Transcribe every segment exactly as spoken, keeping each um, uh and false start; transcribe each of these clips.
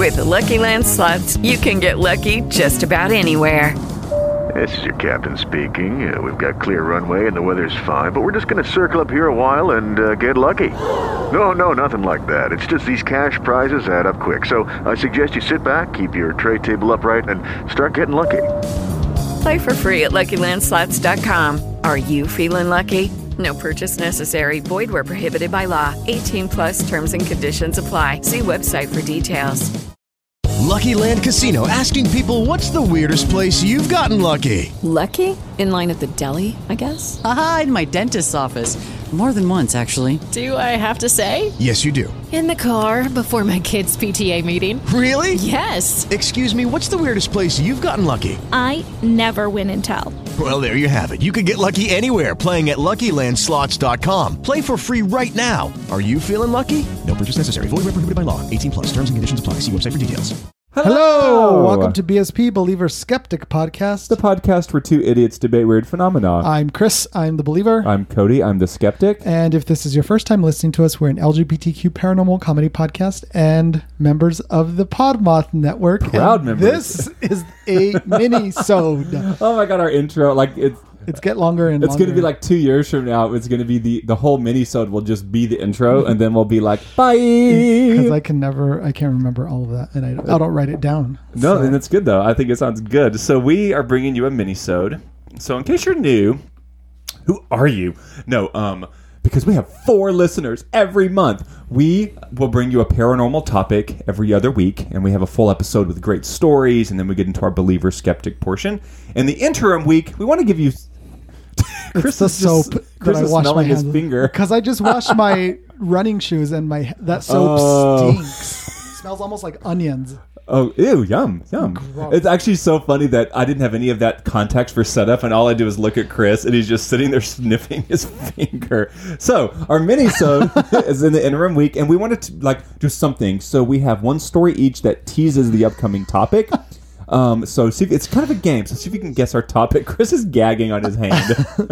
With the Lucky Land Slots, you can get lucky just about anywhere. This is your captain speaking. Uh, we've got clear runway and the weather's fine, but we're just going to circle up here a while and uh, get lucky. No, no, nothing like that. It's just these cash prizes add up quick. So I suggest you sit back, keep your tray table upright, and start getting lucky. Play for free at Lucky Land Slots dot com. Are you feeling lucky? No purchase necessary. Void where prohibited by law. eighteen plus terms and conditions apply. See website for details. Lucky Land Casino, asking people, what's the weirdest place you've gotten lucky? Lucky? In line at the deli, I guess? Aha, in my dentist's office. More than once, actually. Do I have to say? Yes, you do. In the car before my kids' P T A meeting. Really? Yes. Excuse me, what's the weirdest place you've gotten lucky? I never win and tell. Well, there you have it. You can get lucky anywhere, playing at Lucky Land Slots dot com. Play for free right now. Are you feeling lucky? No purchase necessary. Void where prohibited by law. eighteen plus. Terms and conditions apply. See website for details. Hello. Hello! Welcome to B S P, Believer Skeptic Podcast. The podcast where two idiots debate weird phenomena. I'm Chris. I'm the believer. I'm Cody. I'm the skeptic. And if this is your first time listening to us, we're an L G B T Q paranormal comedy podcast and members of the Podmoth Network. Proud and members. This is a mini-sode. Oh my God, our intro, like it's... It's get longer and It's longer. going to be like two years from now. It's going to be the, the whole mini-sode will just be the intro, and then we'll be like, bye! Because I can never, I can't remember all of that, and I, I don't write it down. No, so. and it's good, though. I think it sounds good. So we are bringing you a mini-sode. So in case you're new, who are you? No, um... because we have four listeners every month. We will bring you a paranormal topic every other week, and we have a full episode with great stories, and then we get into our believer skeptic portion. In the interim week, we want to give you... Chris it's the is soap just, that Chris I is wash my smelling his hands finger. because I just washed my running shoes and my that soap Oh. stinks. Smells almost like onions. Oh, ew, yum, yum. Gross. It's actually so funny that I didn't have any of that context for setup, and all I do is look at Chris, and he's just sitting there sniffing his finger. So, our mini-sode is in the interim week, and we wanted to, like, do something. So, we have one story each that teases the upcoming topic. Um, so, see if, it's kind of a game, so see if you can guess our topic. Chris is gagging on his hand.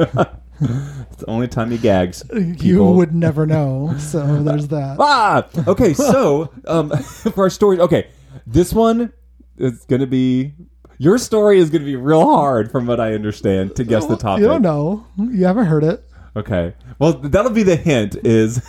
It's the only time he gags. You people. would never know, so there's that. Ah! Okay, so, um, for our story, okay. This one is going to be... Your story is going to be real hard, from what I understand, to guess the topic. You don't know. You haven't heard it. Okay. Well, that'll be the hint, is...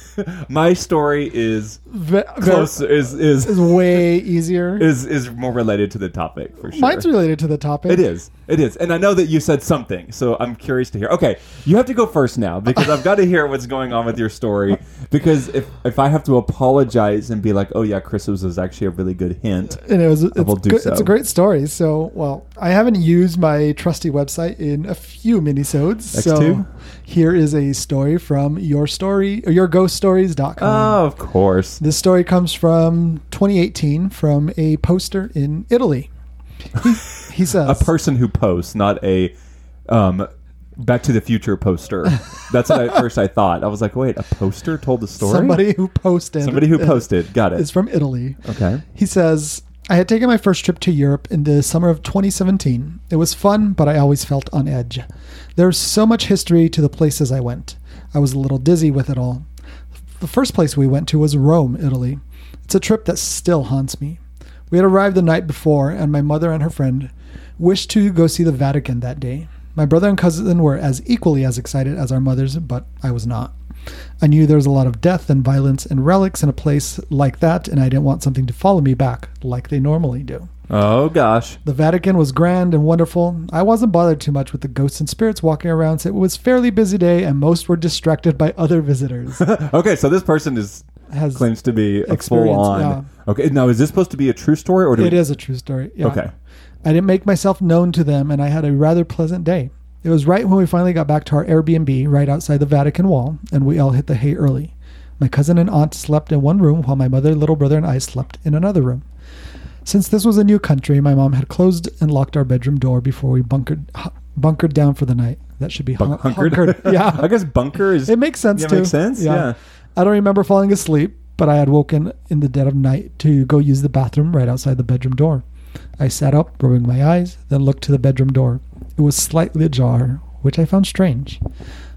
My story is Ve- closer, is is is way easier. is is more related to the topic, for sure. Mine's related to the topic. It is. It is. And I know that you said something, so I'm curious to hear. Okay, you have to go first now, because I've got to hear what's going on with your story. Because if if I have to apologize and be like, oh yeah, Chris, was actually a really good hint, And it was. It's, I will do good, so. it's a great story. So, well, I haven't used my trusty website in a few minisodes. So X two? here is a story from your story or your ghost stories dot com. Oh, of course. This story comes from twenty eighteen from a poster in Italy. He, he says, A person who posts, not a um, Back to the Future poster. That's what I, at first I thought. I was like, wait, a poster told the story? somebody who posted. Somebody who posted. Got it. Is from Italy. Okay. He says, I had taken my first trip to Europe in the summer of twenty seventeen. It was fun, but I always felt on edge. There's so much history to the places I went. I was a little dizzy with it all. The first place we went to was Rome, Italy. It's a trip that still haunts me. We had arrived the night before, and my mother and her friend wished to go see the Vatican that day. My brother and cousin were as equally as excited as our mothers, but I was not. I knew there was a lot of death and violence and relics in a place like that, and I didn't want something to follow me back like they normally do. Oh, gosh. The Vatican was grand and wonderful. I wasn't bothered too much with the ghosts and spirits walking around, so it was a fairly busy day, and most were distracted by other visitors. Okay, so this person is Has claims to be a experience, full-on... yeah. Okay, now is this supposed to be a true story? Or do It we... is a true story. Yeah. Okay. I didn't make myself known to them, and I had a rather pleasant day. It was right when we finally got back to our Airbnb right outside the Vatican wall, and we all hit the hay early. My cousin and aunt slept in one room, while my mother, little brother, and I slept in another room. Since this was a new country, my mom had closed and locked our bedroom door before we bunkered bunkered down for the night. That should be hun- Bunk- hunkered? hunkered. Yeah. I guess bunker is... It makes sense yeah, too. makes sense, yeah. I don't remember falling asleep, but I had woken in the dead of night to go use the bathroom right outside the bedroom door. I sat up, rubbing my eyes, then looked to the bedroom door. It was slightly ajar, which I found strange.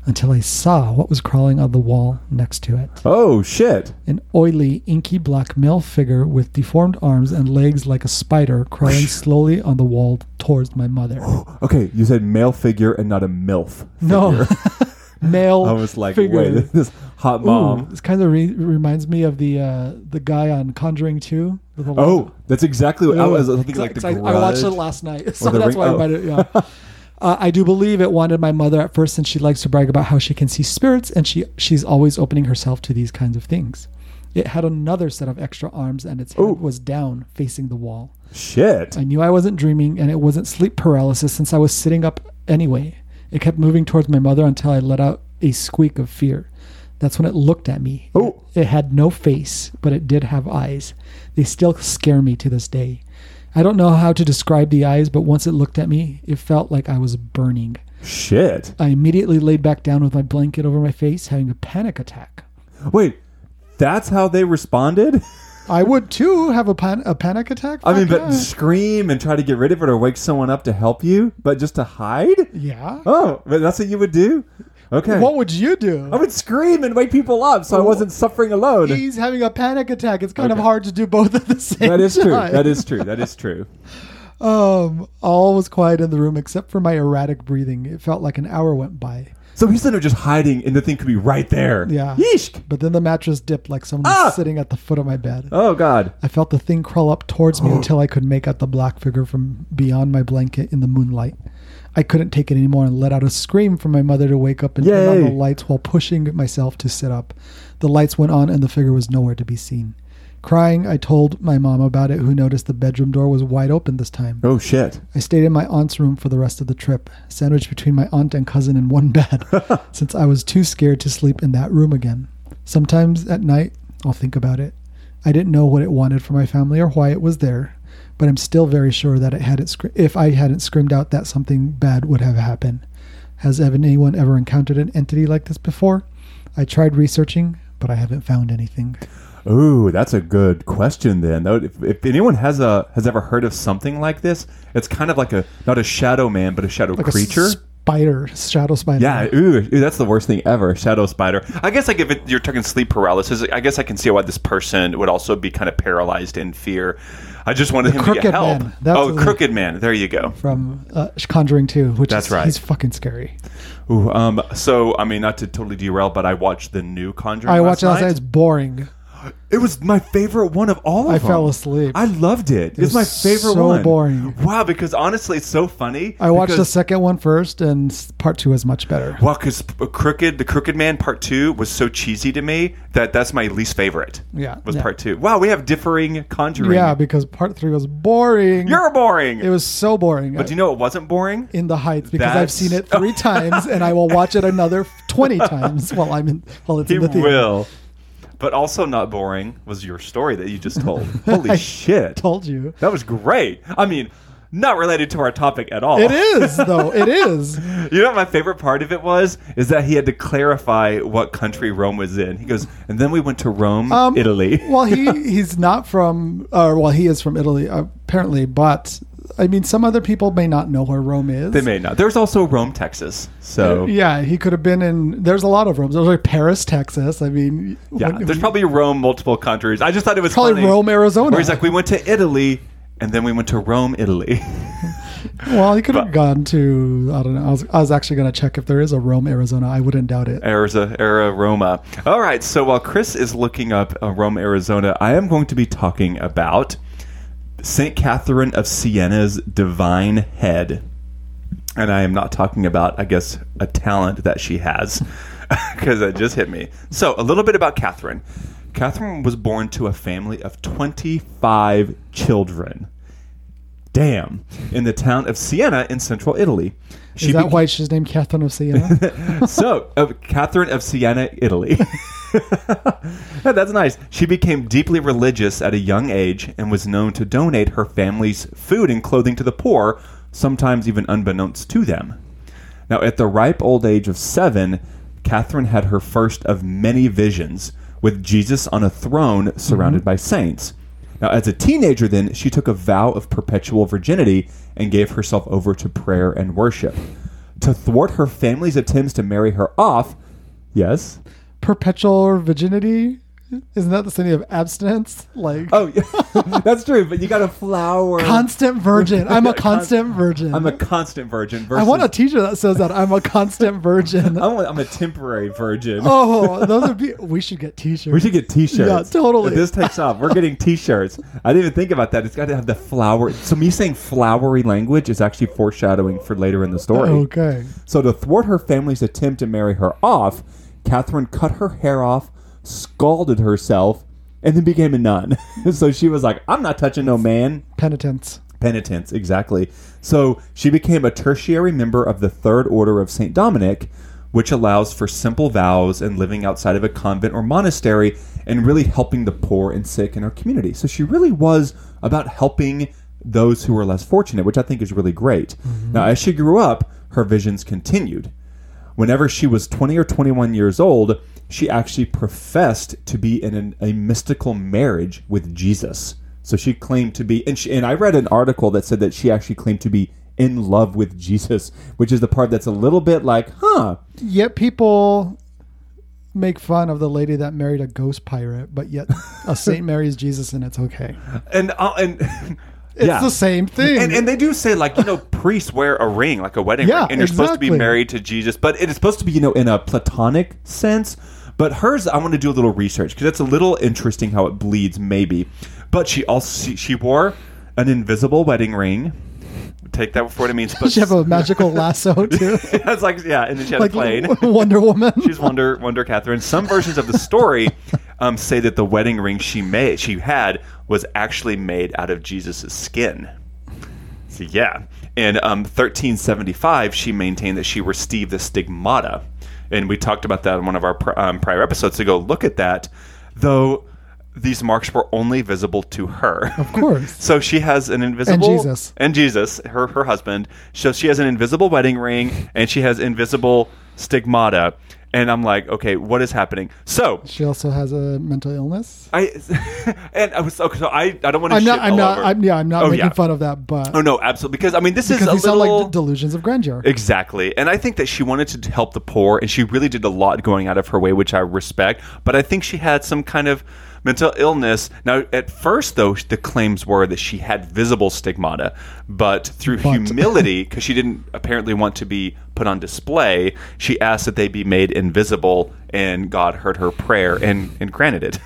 until I saw what was crawling on the wall next to it. Oh, shit. An oily, inky black male figure with deformed arms and legs like a spider crawling slowly on the wall towards my mother. Okay, you said male figure and not a MILF figure. No. Male I was like, figure. wait, this hot mom. Ooh, this kind of re- reminds me of the uh, the guy on Conjuring two. With the Oh, that's exactly what I was thinking. Like the I, Grudge. I watched it last night, so the that's ring- why I oh. reminded. Yeah, uh, I do believe it wanted my mother at first, since she likes to brag about how she can see spirits, and she she's always opening herself to these kinds of things. It had another set of extra arms, and its head Ooh. was down, facing the wall. Shit. I knew I wasn't dreaming, and it wasn't sleep paralysis, since I was sitting up anyway. It kept moving towards my mother until I let out a squeak of fear. That's when it looked at me. Oh. It, it had no face, but it did have eyes. They still scare me to this day. I don't know how to describe the eyes, but once it looked at me, it felt like I was burning. Shit. I immediately laid back down with my blanket over my face, having a panic attack. Wait, that's how they responded? I would too have a, pan- a panic attack. I mean, Fuck but yeah. scream and try to get rid of it or wake someone up to help you, but just to hide? Yeah. Oh, but that's what you would do? Okay. What would you do? I would scream and wake people up so I wasn't suffering alone. He's having a panic attack. It's kind Okay. of hard to do both at the same time. That is true. That is true. That is true. Um, all was quiet in the room except for my erratic breathing. It felt like an hour went by. So he's sitting there just hiding, and the thing could be right there. Yeah. Yeesh. But then the mattress dipped like someone Ah! was sitting at the foot of my bed. Oh, God. I felt the thing crawl up towards me until I could make out the black figure from beyond my blanket in the moonlight. I couldn't take it anymore and let out a scream for my mother to wake up and turn on Yay. the lights while pushing myself to sit up. The lights went on and the figure was nowhere to be seen. Crying, I told my mom about it, who noticed the bedroom door was wide open this time. Oh, shit. I stayed in my aunt's room for the rest of the trip, sandwiched between my aunt and cousin in one bed, since I was too scared to sleep in that room again. Sometimes at night, I'll think about it. I didn't know what it wanted for my family or why it was there, but I'm still very sure that it hadn't scr- if I hadn't screamed out that something bad would have happened. Has anyone ever encountered an entity like this before? I tried researching, but I haven't found anything. Ooh, that's a good question then. Though, If, if anyone has a has ever heard of something like this, it's kind of like a, not a shadow man, but a shadow Like creature. a spider, shadow spider. Yeah, ooh, ooh, that's the worst thing ever. Shadow spider. I guess like if it, you're talking sleep paralysis, I guess I can see why this person would also be kind of paralyzed in fear. I just wanted The him to get Crooked help. Man. That's Oh, the- Crooked Man. There you go. From uh, Conjuring two, which That's is, right. he's fucking scary. Ooh, um, so I mean, not to totally derail, but I watched the new Conjuring. I last watched it last night. night. It's boring. It was my favorite one of all of I them. fell asleep. I loved it. It, was, was my favorite so one. boring. Wow, because honestly, it's so funny. I watched the because, second one first, and s- part two is much better. Well, because Crooked, the Crooked Man Part Two was so cheesy to me that that's my least favorite. Yeah, was yeah. Part Two. Wow, we have differing Conjuring. Yeah, because part three was boring. You're boring. It was so boring. But do you know it wasn't boring? In the Heights, because I've That's- seen it three times, and I will watch it another twenty times while I'm in while it's He in the theater. will. But also not boring was your story that you just told. Holy shit. Told you. That was great. I mean, not related to our topic at all. It is though. It is. You know what my favorite part of it was? Is that he had to clarify what country Rome was in. He goes, and then we went to Rome, Um, Italy. Well, he he's not from, or well, he is from Italy apparently, but I mean, some other people may not know where Rome is. They may not. There's also Rome, Texas. So Yeah, he could have been in. There's a lot of Romes. There's like Paris, Texas. I mean, yeah, when- there's probably Rome, multiple countries. I just thought it was Probably funny. Rome, Arizona. Where he's like, we went to Italy, and then we went to Rome, Italy. Well, he could have But- gone to. I don't know. I was I was actually going to check if there is a Rome, Arizona. I wouldn't doubt it. Arizona, Era Roma. All right, so while Chris is looking up uh, Rome, Arizona, I am going to be talking about Saint Catherine of Siena's divine head. And I am not talking about, I guess, a talent that she has, because it just hit me. So, a little bit about Catherine. Catherine was born to a family of twenty-five children. Damn. In the town of Siena in central Italy. Is that beca- why she's named Catherine of Siena? so, uh, Catherine of Siena, Italy. Yeah, that's nice. She became deeply religious at a young age and was known to donate her family's food and clothing to the poor, sometimes even unbeknownst to them. Now, at the ripe old age of seven, Catherine had her first of many visions, with Jesus on a throne surrounded mm-hmm. by saints. Now, as a teenager, then, she took a vow of perpetual virginity and gave herself over to prayer and worship. to thwart her family's attempts to marry her off. Yes. Perpetual virginity. Isn't that the same of abstinence? Like, oh, yeah. That's true. But you got a flower. Constant virgin. I'm a constant virgin. I'm a constant virgin. Versus, I want a teacher that says that I'm a constant virgin. I'm a, I'm a temporary virgin. Oh, those would be. We should get T-shirts. We should get T-shirts. Yeah, totally. If this takes off, we're getting T-shirts. I didn't even think about that. It's got to have the flower. So me saying flowery language is actually foreshadowing for later in the story. Okay. So to thwart her family's attempt to marry her off, Catherine cut her hair off, scalded herself, and then became a nun. So she was like, I'm not touching no man. Penitence. Penitence, exactly. So she became a tertiary member of the Third Order of Saint Dominic, which allows for simple vows and living outside of a convent or monastery and really helping the poor and sick in her community. So she really was about helping those who were less fortunate, which I think is really great. Mm-hmm. Now, as she grew up, her visions continued. Whenever she was twenty or twenty-one years old, she actually professed to be in an, a mystical marriage with Jesus. So she claimed to be, and, she, and I read an article that said that she actually claimed to be in love with Jesus, which is the part that's a little bit like, huh. Yet people make fun of the lady that married a ghost pirate, but yet a saint marries Jesus and it's okay. And uh, and it's yeah. the same thing. And, and they do say, like, you know, priests wear a ring, like a wedding yeah, ring, and you're exactly. supposed to be married to Jesus, but it is supposed to be, you know, in a platonic sense. But hers, I want to do a little research because it's a little interesting how it bleeds, maybe. But she also she wore an invisible wedding ring. Take that for what it means. But she have a magical lasso too. It's like, yeah, and then she had like a plane. Wonder Woman. She's Wonder Wonder Catherine. Some versions of the story um, say that the wedding ring she made she had was actually made out of Jesus' skin. So yeah, in um, thirteen seventy-five, she maintained that she received the stigmata. And we talked about that in one of our pr- um, prior episodes to go look at that, though these marks were only visible to her. Of course. So she has an invisible... And Jesus. And Jesus, her, her husband. So she has an invisible wedding ring, and she has invisible stigmata. And I'm like, okay, what is happening? So she also has a mental illness. I and I was okay, so I, I don't want to. I'm shit not. I'm all not. over. I'm, yeah, I'm not oh, making yeah. fun of that. But oh no, absolutely, because I mean, this because is a these little sound like delusions of grandeur. Exactly, and I think that she wanted to help the poor, and she really did a lot going out of her way, which I respect. But I think she had some kind of mental illness. Now, at first, though, the claims were that she had visible stigmata, but through But. humility, because she didn't apparently want to be put on display, she asked that they be made invisible, and God heard her prayer and, and granted it.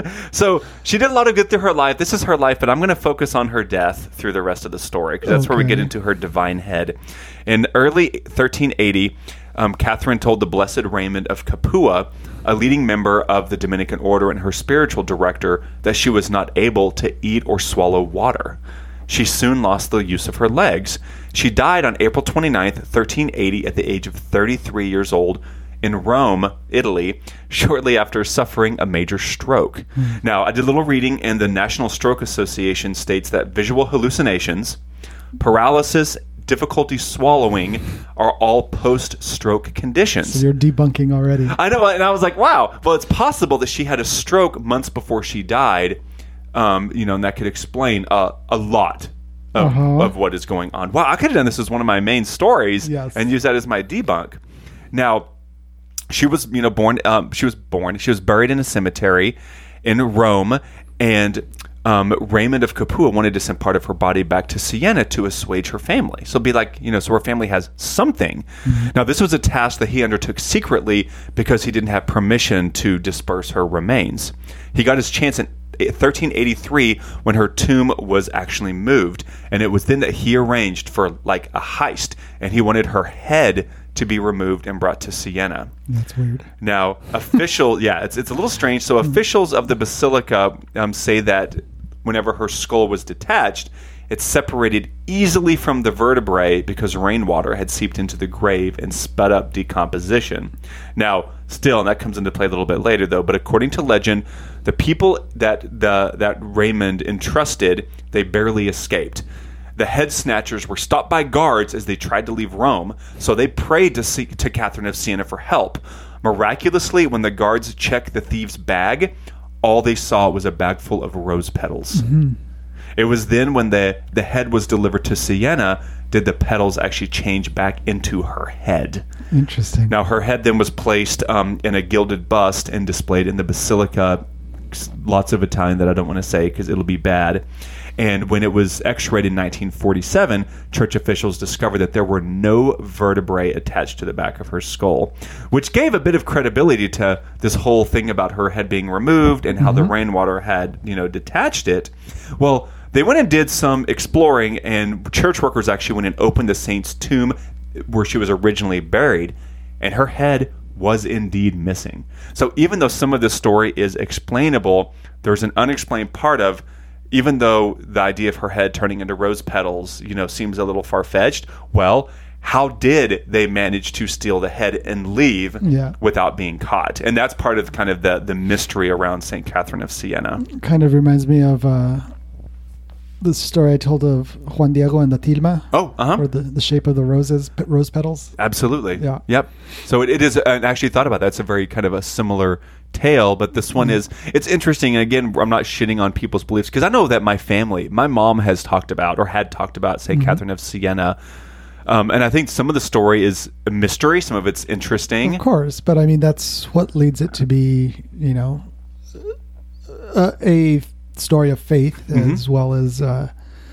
So she did a lot of good through her life. This is her life, but I'm going to focus on her death through the rest of the story, because that's okay. where we get into her divine head. In early thirteen eighty, um, Catherine told the Blessed Raymond of Capua, a leading member of the Dominican order and her spiritual director, that she was not able to eat or swallow water. She soon lost the use of her legs. She died on April twenty-ninth, thirteen eighty, at the age of thirty-three years old in Rome, Italy, shortly after suffering a major stroke. Mm. Now, I did a little reading, and the National Stroke Association states that visual hallucinations, paralysis, difficulty swallowing are all post-stroke conditions. So you're debunking already. I know, and I was like, wow. Well, it's possible that she had a stroke months before she died, um, you know, and that could explain uh, a lot of, uh-huh. of what is going on. Wow, I could have done this as one of my main stories yes. and use that as my debunk. Now, she was, you know, born. Um, she was born. She was buried in a cemetery in Rome, and um, Raymond of Capua wanted to send part of her body back to Siena to assuage her family. So be like, you know, so her family has something. Mm-hmm. Now, this was a task that he undertook secretly because he didn't have permission to disperse her remains. He got his chance in thirteen eighty-three when her tomb was actually moved, and it was then that he arranged for like a heist, and he wanted her head to be removed and brought to Siena. That's weird. Now, official, yeah, it's it's a little strange. So officials of the basilica um, say that whenever her skull was detached, it separated easily from the vertebrae because rainwater had seeped into the grave and sped up decomposition. Now, still, and that comes into play a little bit later, though, but according to legend, the people that the that Raymond entrusted, they barely escaped. The head snatchers were stopped by guards as they tried to leave Rome, so they prayed to, see, to Catherine of Siena for help. Miraculously, when the guards checked the thieves' bag, all they saw was a bag full of rose petals. Mm-hmm. It was then when the, the head was delivered to Siena did the petals actually change back into her head. Interesting. Now, her head then was placed um, in a gilded bust and displayed in the Basilica. Lots of Italian that I don't want to say because it'll be bad. And when it was x-rayed in nineteen forty-seven, church officials discovered that there were no vertebrae attached to the back of her skull, which gave a bit of credibility to this whole thing about her head being removed and how mm-hmm. the rainwater had, you know, detached it. Well, they went and did some exploring, and church workers actually went and opened the saint's tomb where she was originally buried, and her head was indeed missing. So even though some of this story is explainable, there's an unexplained part of, even though the idea of her head turning into rose petals, you know, seems a little far-fetched, well, how did they manage to steal the head and leave yeah. without being caught? And that's part of kind of the, the mystery around Saint Catherine of Siena. Kind of reminds me of uh, the story I told of Juan Diego and the tilma. Oh, uh-huh. Or the, the shape of the roses, p- rose petals. Absolutely. Yeah. Yep. So it, it is, and I actually thought about that. It's a very kind of a similar tale, but this one is, it's interesting. And again, I'm not shitting on people's beliefs because I know that my family, my mom has talked about or had talked about Saint Mm-hmm. Catherine of Siena. Um, and I think some of the story is a mystery. Some of it's interesting. Of course. But I mean, that's what leads it to be, you know, a, a story of faith mm-hmm. as well as, uh,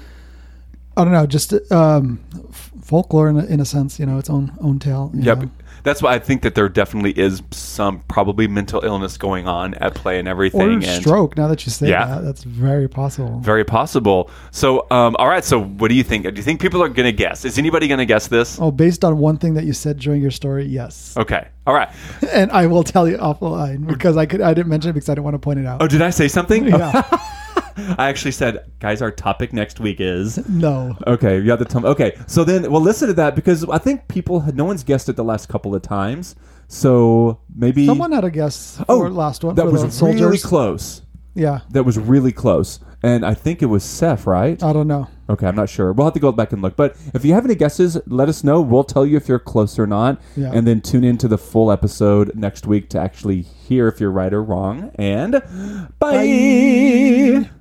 I don't know, just um, f- folklore in a, in a sense, you know, its own own tale. Yep. know. That's why I think that there definitely is some probably mental illness going on at play and everything. Or and stroke, now that you say yeah. that. That's very possible. Very possible. So, um, all right. So what do you think? Do you think people are going to guess? Is anybody going to guess this? Oh, based on one thing that you said during your story, yes. Okay. All right. And I will tell you offline because I could. I didn't mention it because I didn't want to point it out. Oh, did I say something? Yeah. I actually said, guys, our topic next week is... No. Okay, you have to tell me. Okay, so then, well, listen to that because I think people, had, no one's guessed it the last couple of times. So maybe... Someone had a guess for oh, last one. that for was the soldiers. really close. Yeah. That was really close. And I think it was Seth, right? I don't know. Okay, I'm not sure. We'll have to go back and look. But if you have any guesses, let us know. We'll tell you if you're close or not. Yeah. And then tune into the full episode next week to actually hear if you're right or wrong. And bye! Bye.